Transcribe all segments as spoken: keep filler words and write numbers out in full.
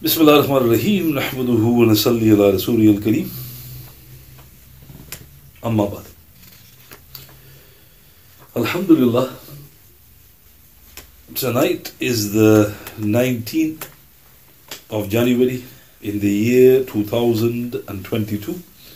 Bismillah ar-Rahman ar-Rahim. Nahmaduhu wa nasalli ala Rasulih al-Kareem. Amma ba'd. Alhamdulillah. Tonight is the nineteenth of January in the year two thousand twenty-two.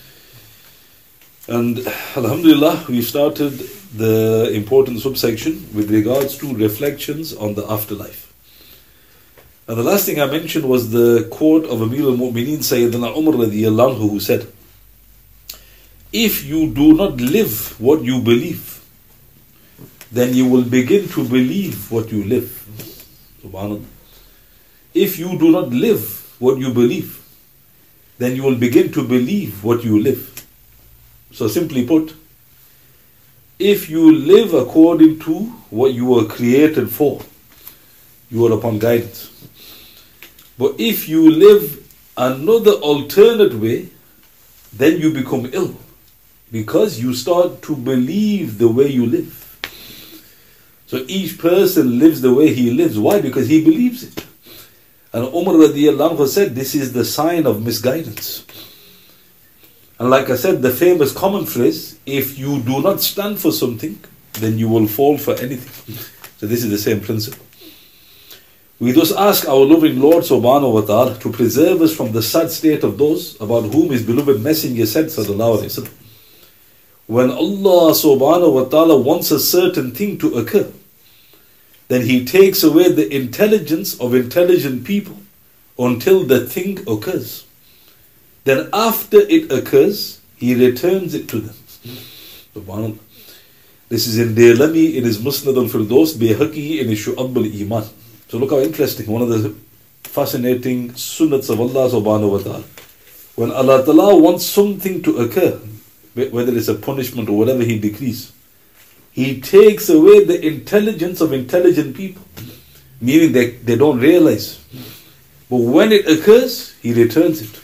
And Alhamdulillah, we started the important subsection with regards to reflections on the afterlife. And the last thing I mentioned was the quote of Amir al-Mu'mineen Sayyidina Umar radiyallahu anhu, who said, if you do not live what you believe, then you will begin to believe what you live. Subhanallah. If you do not live what you believe, then you will begin to believe what you live. So simply put, if you live according to what you were created for, you are upon guidance. But if you live another alternate way, then you become ill, because you start to believe the way you live. So each person lives the way he lives. Why? Because he believes it. And Umar radiyallahu anhu said, this is the sign of misguidance. And like I said, the famous common phrase, if you do not stand for something, then you will fall for anything. So this is the same principle. We thus ask our loving Lord subhanahu wa ta'ala to preserve us from the sad state of those about whom His beloved Messenger said, sallallahu alayhi wa sallam, when Allah subhanahu wa ta'ala wants a certain thing to occur, then He takes away the intelligence of intelligent people until the thing occurs. Then after it occurs, He returns it to them. Subhanallah. This is in Daylami, in his Musnad al-Firdaus, Bayhaqi in his Shu'ab al-Iman. So look how interesting, one of the fascinating sunnats of Allah subhanahu wa ta'ala. When Allah ta'ala wants something to occur, whether it's a punishment or whatever He decrees, He takes away the intelligence of intelligent people, meaning they, they don't realize. But when it occurs, He returns it.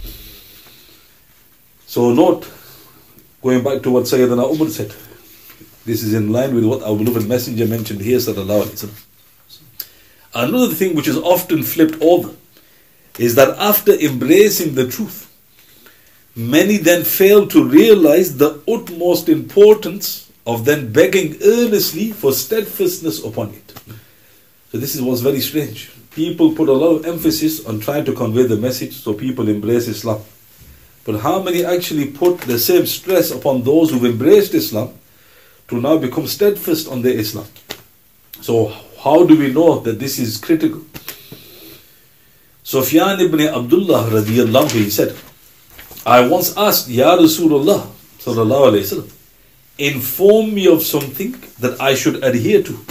So note, going back to what Sayyidina Umar said, this is in line with what our beloved Messenger mentioned here, sallallahu alayhi wa sallam. Another thing which is often flipped over is that after embracing the truth, many then fail to realize the utmost importance of then begging earnestly for steadfastness upon it. So this is what's very strange. People put a lot of emphasis on trying to convey the message so people embrace Islam. But how many actually put the same stress upon those who've embraced Islam to now become steadfast on their Islam? So how do we know that this is critical? Sufyan ibn Abdullah radiyallahu anhu, he said, I once asked, Ya Rasulullah sallallahu alayhi wa sallam, inform me of something that I should adhere to.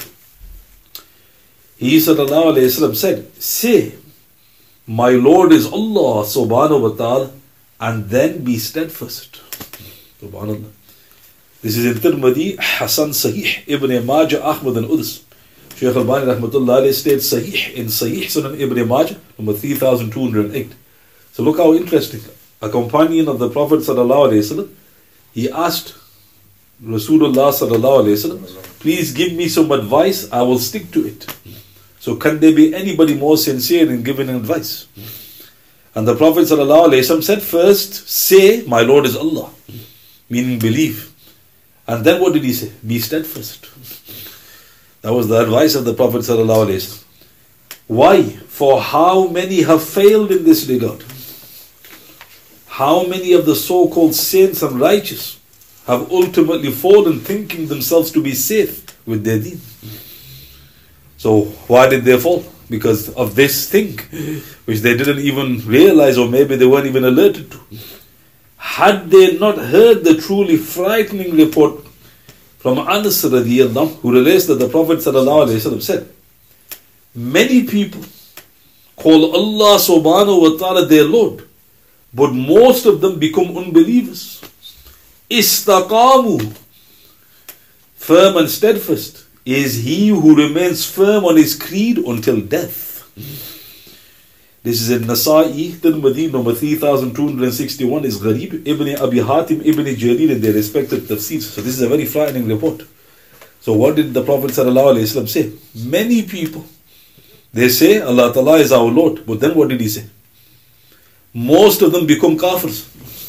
He sallallahu alayhi wa sallam said, say, my Lord is Allah subhanahu wa ta'ala, and then be steadfast. Subhanallah. This is in Tirmidhi, Hasan Sahih, Ibn Majah, Ahmad and others. Shaykh al-Bani rahmatullah alayhi states Sahih in Sahih Sunan Ibn Majah, number three thousand two hundred eight. So look how interesting. A companion of the Prophet sallallahu alayhi wa sallam, he asked Rasulullah sallallahu alayhi wa sallam, please give me some advice, I will stick to it. So can there be anybody more sincere in giving advice? And the Prophet sallallahu alayhi wa sallam said, first say, my Lord is Allah, meaning believe. And then what did he say? Be steadfast. That was the advice of the Prophet sallallahu alayhi wa sallam. Why? For how many have failed in this regard? How many of the so-called saints and righteous have ultimately fallen thinking themselves to be safe with their deen? So why did they fall? Because of this thing, which they didn't even realize, or maybe they weren't even alerted to. Had they not heard the truly frightening report from Anas radiyallahu anhu, who relates that the Prophet sallallahu alayhi wa sallam said, many people call Allah subhanahu wa ta'ala their Lord, but most of them become unbelievers. Istaqamu, firm and steadfast, is he who remains firm on his creed until death. This is in Nasa'i, Tirmidhi, number three thousand two hundred sixty-one, is Gharib, Ibn Abi Hatim, Ibn Jarir in their respective tafsirs. So this is a very frightening report. So what did the Prophet ﷺ say? Many people They say Allah Ta'ala is our Lord. But then what did he say? Most of them become kafirs.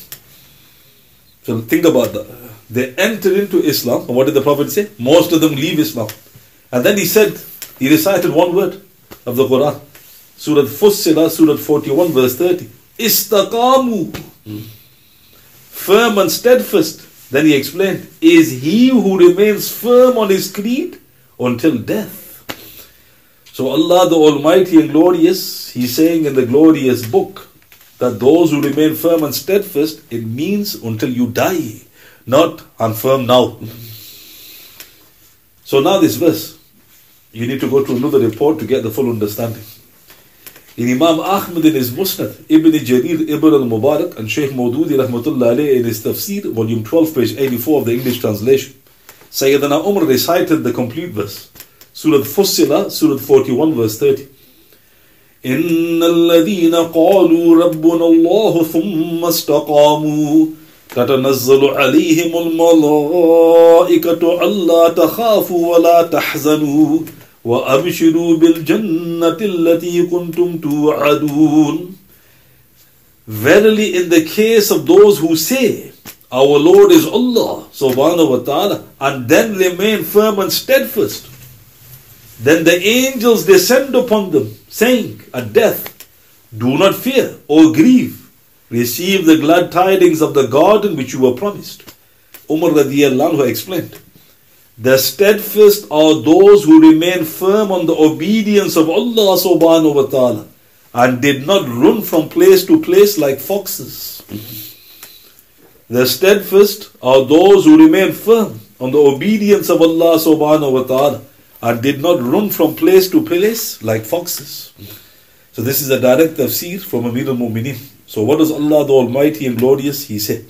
So think about that. They enter into Islam. And what did the Prophet say? Most of them leave Islam. And then he said, he recited one word of the Quran. Surah Fussilah, Surah forty-one, verse thirty. Istaqamu. Firm and steadfast. Then he explained, is he who remains firm on his creed until death. So Allah the Almighty and Glorious, He's saying in the glorious book that those who remain firm and steadfast, it means until you die, not I'm firm now. So now this verse, you need to go to another report to get the full understanding. In Imam Ahmad in his Musnad, Ibn Jarir Ibn al-Mubarak and Shaykh Maududi rahmatullah alayhi in his Tafsir, volume twelve, page eighty-four of the English translation, Sayyidina Umar recited the complete verse. Surah Fussilah, Surah forty-one, verse thirty. إِنَّ الَّذِينَ قَالُوا رَبُّنَا اللَّهُ ثُمَّ اسْتَقَامُوا تَتَنَزَّلُ عَلَيْهِمُ الْمَلَائِكَةُ أَلَّا تَخَافُوا وَلَا تَحْزَنُوا وَأَبْشِرُوا بِالْجَنَّةِ الَّتِي كُنْتُمْ تُوعَدُونَ. Verily, in the case of those who say, our Lord is Allah subhanahu wa ta'ala, and then remain firm and steadfast, then the angels descend upon them, saying at death, do not fear or grieve, receive the glad tidings of the garden which you were promised. Umar radiyallahu anhu explained, the steadfast are those who remain firm on the obedience of Allah subhanahu wa ta'ala and did not run from place to place like foxes. The steadfast are those who remain firm on the obedience of Allah subhanahu wa ta'ala and did not run from place to place like foxes. So this is a direct tafsir from Amir al-Mu'mineen. So what does Allah the Almighty and Glorious, He say?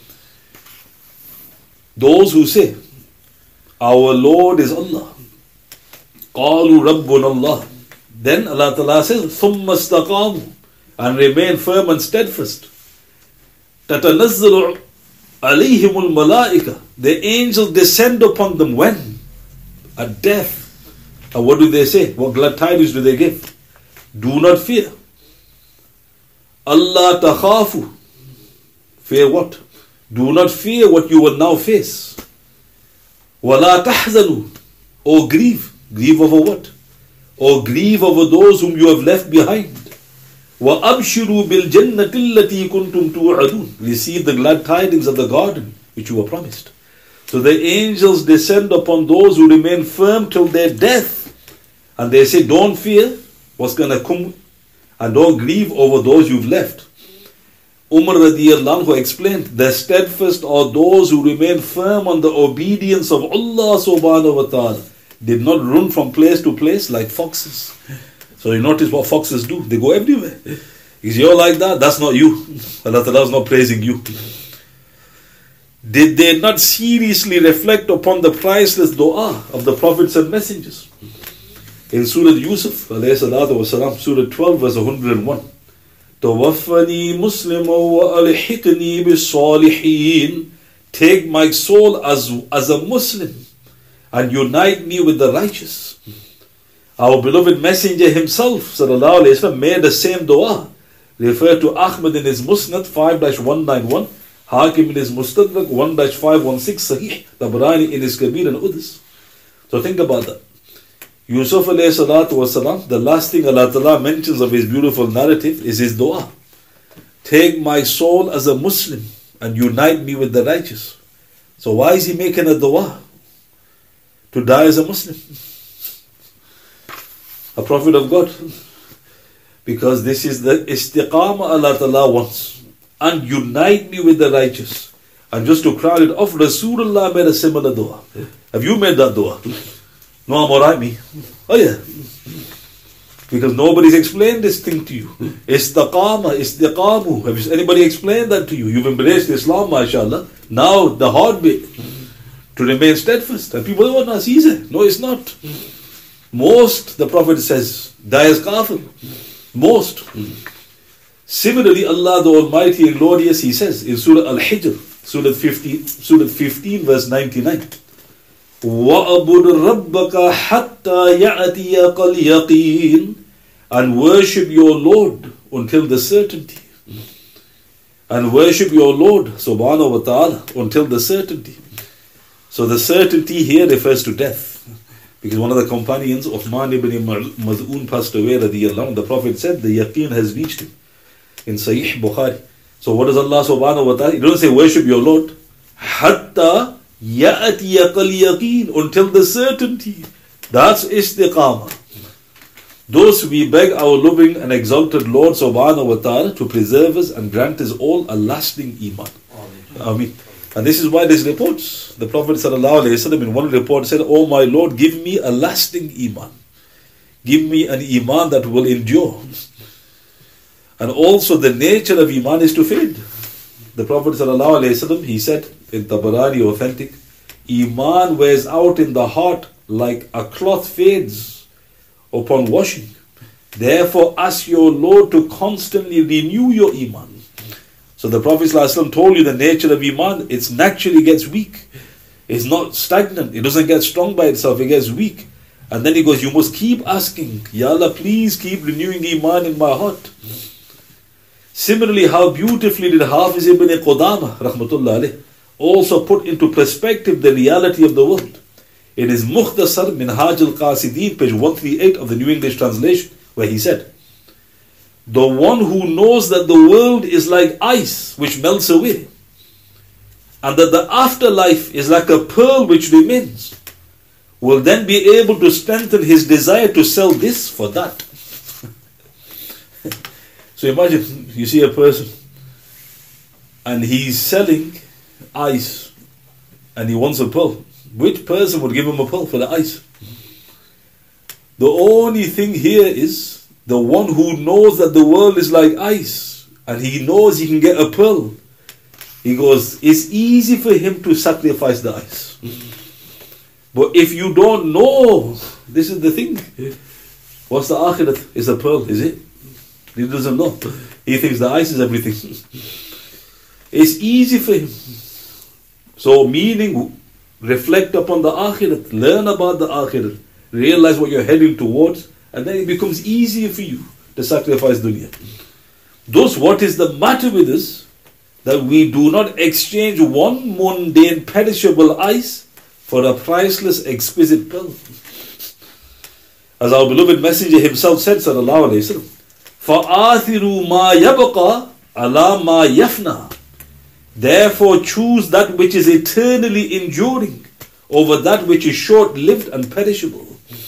Those who say, our Lord is Allah. قَالُوا رَبُّنَا اللَّهُ. Then Allah Ta'ala says, ثُمَّ اسْتَقَامُوا, and remain firm and steadfast. تَتَنَزَّلُ عَلَيْهِمُ الْمَلَائِكَةِ. The angels descend upon them when? At death. And what do they say? What glad tidings do they give? Do not fear. Allah takhafu. Fear what? Do not fear what you will now face. Wala tahzanu. Or grieve. Grieve over what? Or grieve over those whom you have left behind. Wa abshiru bil jannati allati kuntum tu'adun. Receive the glad tidings of the garden which you were promised. So the angels descend upon those who remain firm till their death. And they say, don't fear what's going to come, and don't grieve over those you've left. Umar radiyallahu anhu explained, the steadfast are those who remain firm on the obedience of Allah subhanahu wa ta'ala, did not run from place to place like foxes. So you notice what foxes do, they go everywhere. Is you're like that? That's not you. Allah Ta'ala is not praising you. Did they not seriously reflect upon the priceless dua of the prophets and messengers? In Surah Yusuf, alayhi salatu wasalam, Surah twelve, verse one hundred one. Tawaffani muslima wa alhiqni bis-salihin. Take my soul as, as a Muslim and unite me with the righteous. Our beloved Messenger himself, sallallahu alayhi wasallam, made the same dua. Referred to Ahmad in his Musnad five dash one ninety-one, Hakim in his Mustadrak one dash five one six, Sahih, Tabarani in his Kabir and others. So think about that. Yusuf alayhi salatu wasalam, the last thing Allah Ta'ala mentions of his beautiful narrative is his dua. Take my soul as a Muslim and unite me with the righteous. So why is he making a dua? To die as a Muslim. A prophet of God. Because this is the istiqamah Allah Ta'ala wants. And unite me with the righteous. And just to crown it off, Rasulullah made a similar dua. Have you made that dua? No, I'm alright, me. Oh yeah. Because nobody's explained this thing to you. Istaqama, istiqamu. Have anybody explained that to you? You've embraced Islam, mashallah. Now the hard bit. To remain steadfast. And people, oh no, it's easy. No, it's not. Most, the Prophet says, die as kafir. Most. Similarly, Allah the Almighty and Glorious, He says in Surah Al-Hijr, Surah fifteen, Surah fifteen, verse ninety-nine. وَأَبُدْ رَبَّكَ حَتَّى يَأْتِيَكَ الْيَقِينَ. and worship your Lord until the certainty. And worship your Lord subhanahu wa ta'ala until the certainty. So the certainty here refers to death. Because one of the companions, Uthman ibn Maz'un, passed away, radiyallahu anhu. The Prophet said the yaqeen has reached him. In Sahih Bukhari. So what does Allah subhanahu wa ta'ala? He doesn't say worship your Lord. Hatta ya'atiyakal yaqeen, until the certainty. That's istiqamah. Thus we beg our loving and exalted Lord subhanahu wa ta'ala to preserve us and grant us all a lasting iman. Ameen. And this is why there's reports. The Prophet sallallahu alayhi wa sallam in one report said, "Oh my Lord, give me a lasting iman. Give me an iman that will endure." And also the nature of iman is to fade. The Prophet sallallahu alayhi wa sallam, he said in Tabarani authentic, iman wears out in the heart like a cloth fades upon washing. Therefore ask your Lord to constantly renew your iman. So the Prophet ﷺ told you the nature of iman, it naturally gets weak. It's not stagnant. It doesn't get strong by itself. It gets weak. And then he goes, you must keep asking, Ya Allah, please keep renewing iman in my heart. Similarly, how beautifully did Hafiz ibn Qudama rahmatullah alayh also put into perspective the reality of the world. In his Mukhtasar Minhaj al-Qasideen, page one thirty-eight of the New English Translation, where he said, the one who knows that the world is like ice which melts away, and that the afterlife is like a pearl which remains, will then be able to strengthen his desire to sell this for that. So imagine, you see a person, and he's selling ice, and he wants a pearl. Which person would give him a pearl for the ice? The only thing here is, the one who knows that the world is like ice, and he knows he can get a pearl, he goes, it's easy for him to sacrifice the ice. But if you don't know, this is the thing. What's the akhirat? It's a pearl, is it? He doesn't know. He thinks the ice is everything. It's easy for him. So meaning, reflect upon the akhirat, learn about the akhirat, realize what you're heading towards, and then it becomes easier for you to sacrifice dunya. Thus, what is the matter with us? That we do not exchange one mundane perishable ice for a priceless exquisite pearl. As our beloved Messenger himself said, sallallahu alayhi wa sallam, فَآثِرُوا مَا يَبْقَى عَلَى مَا يَفْنَى. Therefore choose that which is eternally enduring over that which is short-lived and perishable.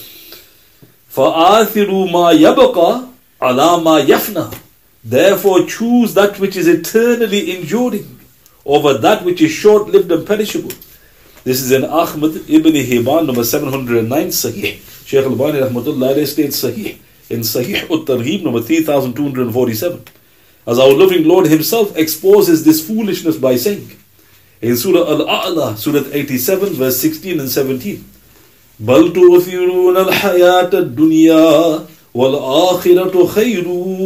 فَآثِرُوا مَا يَبْقَى عَلَى مَا يَفْنَى. Therefore choose that which is eternally enduring over that which is short-lived and perishable. This is in Ahmad ibn Hibban, number seven hundred nine, Sahih. Shaykh al-Bani rahmatullah states Sahih. In Sahih ut-Targhib, number three thousand two hundred forty-seven. As our loving Lord himself exposes this foolishness by saying, in Surah Al-A'la, Surah eighty-seven, verse sixteen and seventeen, بَلْ تُؤْثِرُونَ الْحَيَاةَ الدُّنْيَا وَالْآخِرَةُ خَيْرٌ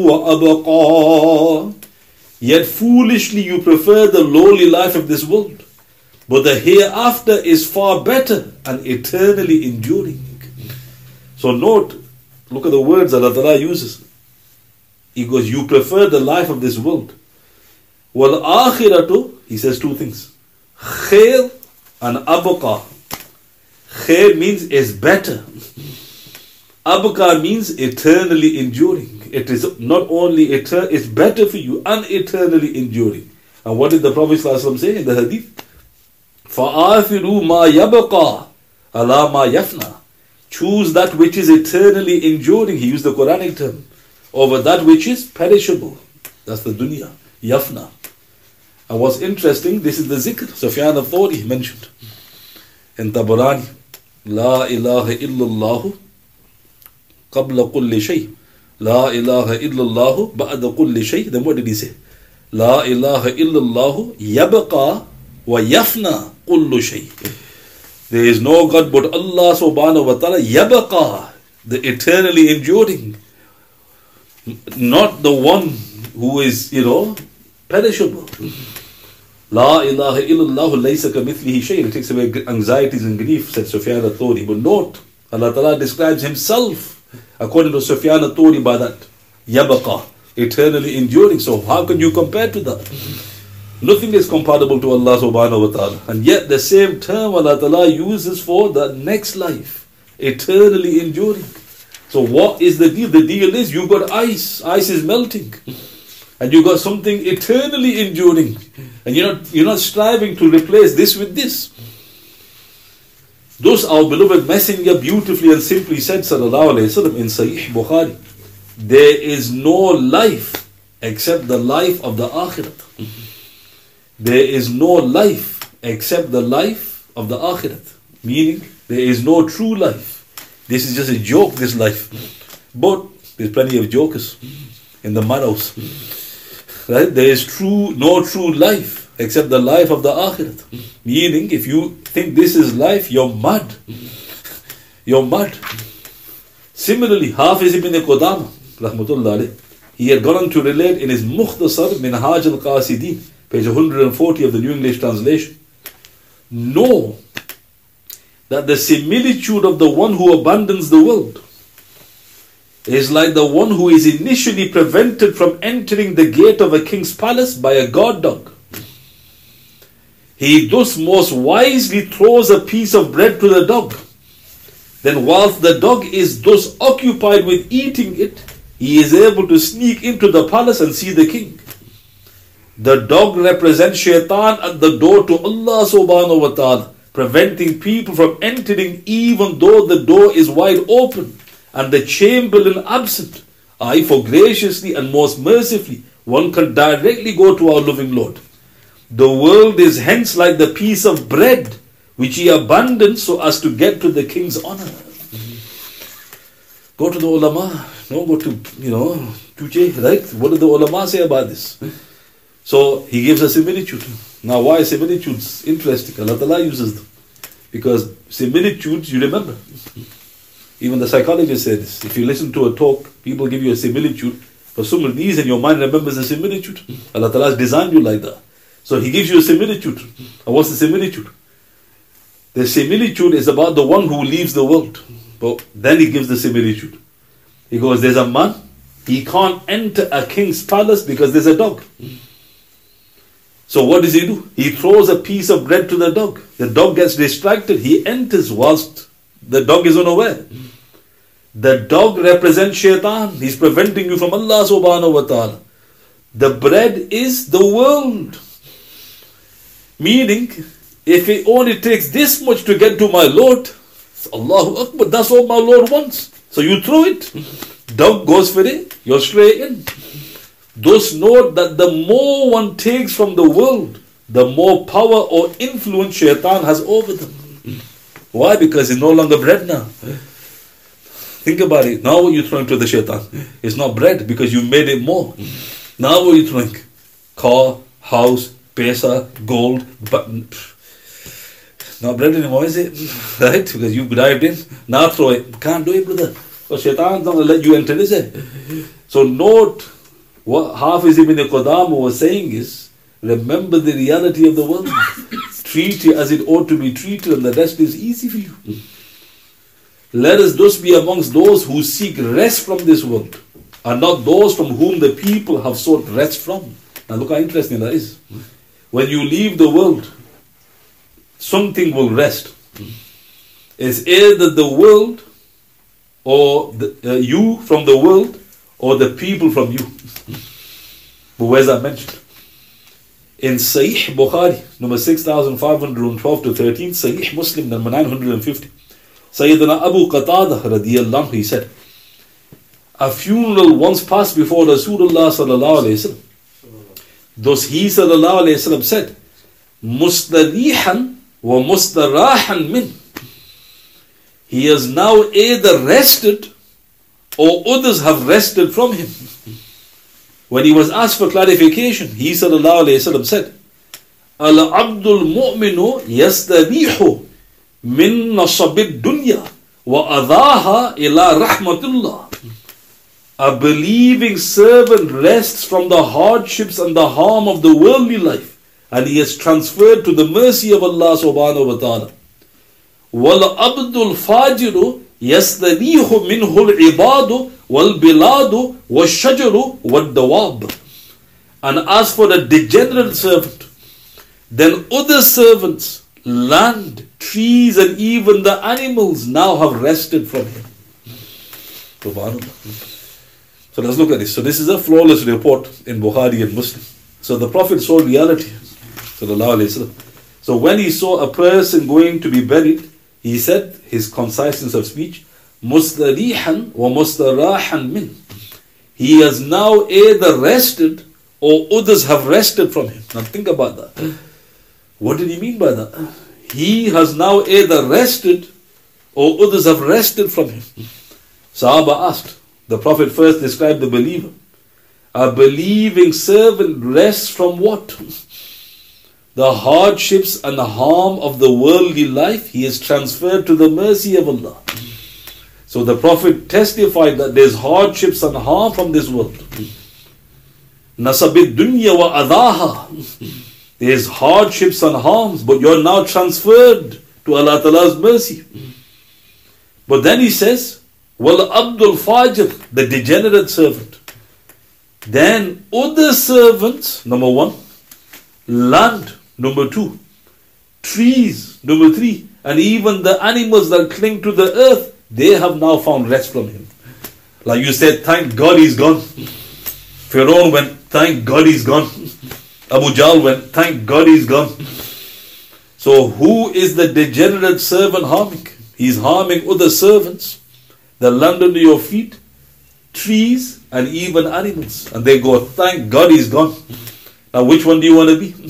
وَأَبْقَى. Yet foolishly you prefer the lowly life of this world, but the hereafter is far better and eternally enduring. So note, look at the words that Allah uses. He goes, you prefer the life of this world. وَالْآخِرَةُ, he says two things. Khair and abqa. Khair means is better. Abqa means eternally enduring. It is not only eternal, it's better for you and eternally enduring. And what did the Prophet ﷺ say in the hadith? فَآثِرُوا مَا يَبْقَى عَلَى مَا يَفْنَى. Choose that which is eternally enduring. He used the Quranic term. Over that which is perishable. That's the dunya. Yafna. And what's interesting, this is the zikr Sufyan al-Thawri mentioned in Tabarani. La ilaha illallah qabla kulli shay. La ilaha illallah ba'da kulli shay. Then what did he say? La ilaha illallah yabqa wa yafna kullu shay. There is no God but Allah subhanahu wa ta'ala. Yabqa, the eternally enduring. Not the one who is, you know, perishable. La ilaha illallah laysa kamithlihi shay. It takes away anxieties and grief, said Sufyan al-Thawri. But note, Allah Ta'ala describes himself According to Sufyan al-Thawri, by that, Yabaqa, eternally enduring. So how can you compare to that? Nothing is comparable to Allah subhanahu wa ta'ala. And yet the same term Allah ta'ala uses for the next life, eternally enduring. So what is the deal? The deal is you got ice. Ice is melting. And you got something eternally enduring. And you're not, you're not striving to replace this with this. Thus our beloved Messenger beautifully and simply said, sallallahu alayhi wa sallam, in Sahih Bukhari, there is no life except the life of the Akhirat. There is no life except the life of the Akhirat. Meaning, there is no true life. This is just a joke, this life. But there's plenty of jokers in the madhouse. Right? There is true, no true life except the life of the Akhirat. Meaning, if you think this is life, you're mad. You're mad. Similarly, Hafiz ibn Qudama, rahmatullah alayh, he had gone on to relate in his Mukhtasar Minhaj al-Qasidin, page one hundred forty of the New English Translation. Know that the similitude of the one who abandons the world is like the one who is initially prevented from entering the gate of a king's palace by a guard dog. He thus most wisely throws a piece of bread to the dog. Then whilst the dog is thus occupied with eating it, he is able to sneak into the palace and see the king. The dog represents shaitan at the door to Allah subhanahu wa ta'ala, preventing people from entering even though the door is wide open and the chamberlain absent. I, for graciously and most mercifully, one can directly go to our loving Lord. The world is hence like the piece of bread which he abandons so as to get to the king's honor. Mm-hmm. Go to the ulama, no, go to, you know, Tuche, right? What do the ulama say about this? So he gives a similitude. Now why similitudes? Interesting. Allah Ta'ala uses them. Because similitudes, you remember. Even the psychologists say this. If you listen to a talk, people give you a similitude. For some reason, your mind remembers a similitude. Allah Ta'ala has designed you like that. So he gives you a similitude. And what's the similitude? The similitude is about the one who leaves the world. But then he gives the similitude. He goes, there's a man, he can't enter a king's palace because there's a dog. So what does he do? He throws a piece of bread to the dog. The dog gets distracted. He enters whilst the dog is unaware. The dog represents shaitan. He's preventing you from Allah subhanahu wa ta'ala. The bread is the world. Meaning, if it only takes this much to get to my Lord, Allahu Akbar, that's all my Lord wants. So you throw it. Dog goes for it. You're straight in. Thus note that the more one takes from the world, the more power or influence shaitan has over them. Why? Because it's no longer bread now. Think about it. Now what you're throwing to the shaitan, it's not bread because you made it more. Now what are you throwing? Car, house, pesa, gold, button. Not bread anymore, is it? Right? Because you dived in. Now throw it. Can't do it, brother. So shaitan's not going to let you enter, is it? So note, what Hafiz ibn Qudama was saying is, remember the reality of the world. Treat it as it ought to be treated, and the rest is easy for you. Let us thus be amongst those who seek rest from this world, and not those from whom the people have sought rest from. Now look how interesting that is. When you leave the world, something will rest. It's either the world, or the, uh, you from the world, or the people from you. But where's that mentioned? In Sahih Bukhari, number six thousand five hundred twelve to thirteen, Sahih Muslim, number nine hundred fifty, Sayyidina Abu Qatada radiyallahu anhu, he said, a funeral once passed before Rasulullah sallallahu alayhi wa sallam. Thus he sallallahu alayhi wa sallam said, Mustarihan wa mustarahan min. He has now either rested or others have rested from him. When he was asked for clarification, he sallallahu alayhi wa sallam said, Al abdul mu'minu yastarihu min nasabid dunya wa adaha ila rahmatullah. A believing servant rests from the hardships and the harm of the worldly life, and he is transferred to the mercy of Allah subhanahu wa ta'ala. Wal abdul fajiru يَسْتَرِيحُ مِنْهُ الْعِبَادُ وَالْبِلَادُ وَالشَّجَرُ وَالدَّوَابُ. And as for the degenerate servant, then other servants, land, trees, and even the animals now have rested from him. Subhanallah. So let's look at this. So this is a flawless report in Bukhari and Muslim. So the Prophet saw reality. So when he saw a person going to be buried, he said, his conciseness of speech, مُسْتَرِيحًا وَمُسْتَرَاحًا مِنْ. He has now either rested or others have rested from him. Now think about that. What did he mean by that? He has now either rested or others have rested from him. Sahaba asked. The Prophet first described the believer. A believing servant rests from what? The hardships and the harm of the worldly life, he is transferred to the mercy of Allah. So the Prophet testified that there's hardships and harm from this world. Nasabid dunya wa adaha. There's hardships and harms, but you're now transferred to Allah Ta'ala's mercy. But then he says, Wal Abdul Fajr, the degenerate servant. Then other servants, number one, land, number two, trees, number three, and even the animals that cling to the earth, they have now found rest from him. Like you said, thank God he's gone. Pharaoh went, thank God he's gone. Abu Jahl went, thank God he's gone. So who is the degenerate servant harming? He's harming other servants, the land under your feet, trees, and even animals. And they go, thank God he's gone. Now which one do you want to be?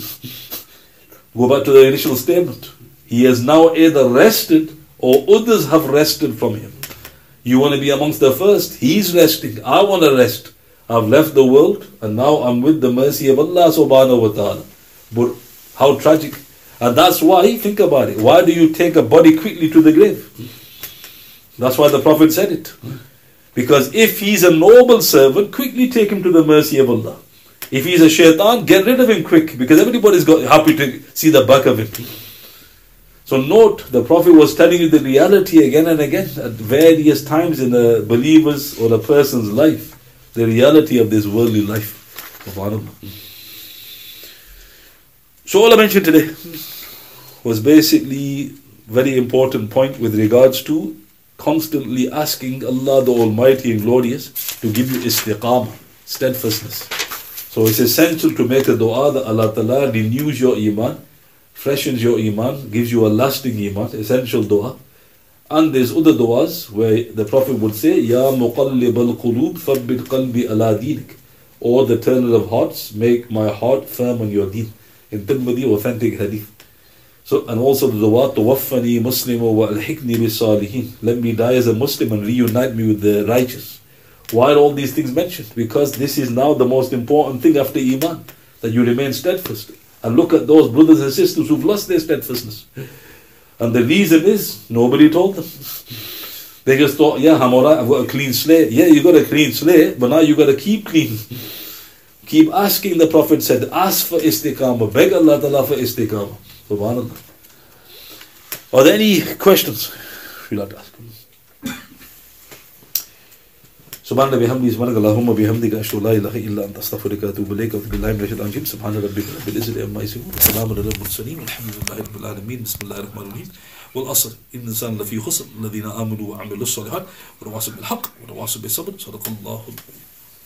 Go back to the initial statement. He has now either rested or others have rested from him. You want to be amongst the first. He's resting. I want to rest. I've left the world and now I'm with the mercy of Allah subhanahu wa ta'ala. But how tragic. And that's why, think about it. Why do you take a body quickly to the grave? That's why the Prophet said it. Because if he's a noble servant, quickly take him to the mercy of Allah. If he's a shaitan, get rid of him quick, because everybody's got happy to see the back of him. So note, the Prophet was telling you the reality again and again at various times in a believer's or a person's life. The reality of this worldly life. So all I mentioned today was basically very important point with regards to constantly asking Allah the Almighty and Glorious to give you istiqamah, steadfastness. So it's essential to make a dua that Allah Ta'ala renews your iman, freshens your iman, gives you a lasting iman, essential dua. And there's other duas where the Prophet would say, Ya muqallib al-qulub thabbit qalbi ala dinik. Or the turner of hearts, make my heart firm on your deen. In Tirmidhi, authentic hadith. So, and also the dua, tawaffani muslimu wa alhiqni bi salihin. Let me die as a Muslim and reunite me with the righteous. Why are all these things mentioned? Because this is now the most important thing after iman, that you remain steadfast. And look at those brothers and sisters who've lost their steadfastness. And the reason is, nobody told them. They just thought, yeah, I'm alright, I've got a clean slate. Yeah, you got a clean slate, but now you got to keep clean. Keep asking, the Prophet said, ask for istiqamah, beg Allah Ta'ala for istiqamah. Subhanallah. Are there any questions you'd like to ask? سبحان الله بحمده سبحانك اللهم وبحمدك أشهد أن لا إله إلا أنت أستغفرك وأتوب إليك وأعوذ بالله من الشيطان الرجيم سبحان ربك رب العزة عما يصفون وسلام على المرسلين والحمد لله رب العالمين بسم الله الرحمن الرحيم والعصر إن الإنسان لفي خسر الذين آمنوا وعملوا الصالحات وتواصوا بالحق وتواصوا بالصبر صدق الله